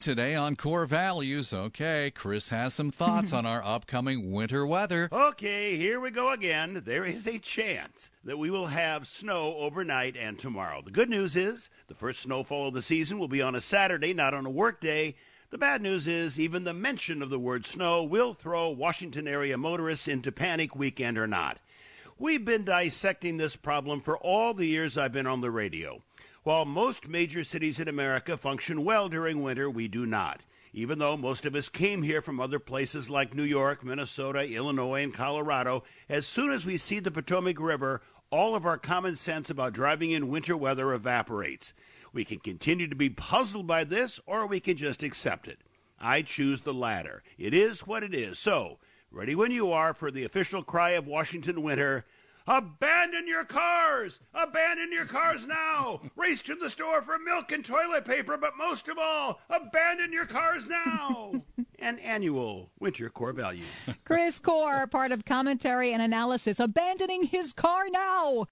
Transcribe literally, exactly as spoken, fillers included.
today on Core Values. Okay, Chris has some thoughts on our upcoming winter weather. Okay, here we go again. There is a chance that we will have snow overnight and tomorrow. The good news is the first snowfall of the season will be on a Saturday, not on a work day. The bad news is even the mention of the word snow will throw Washington area motorists into panic, weekend or not. We've been dissecting this problem for all the years I've been on the radio. While most major cities in America function well during winter, we do not. Even though most of us came here from other places like New York, Minnesota, Illinois, and Colorado, as soon as we see the Potomac River, all of our common sense about driving in winter weather evaporates. We can continue to be puzzled by this, or we can just accept it. I choose the latter. It is what it is. So, ready when you are for the official cry of Washington winter: abandon your cars! Abandon your cars now! Race to the store for milk and toilet paper, but most of all, abandon your cars now! An annual winter core value. Chris Core, part of Commentary and Analysis, abandoning his car now.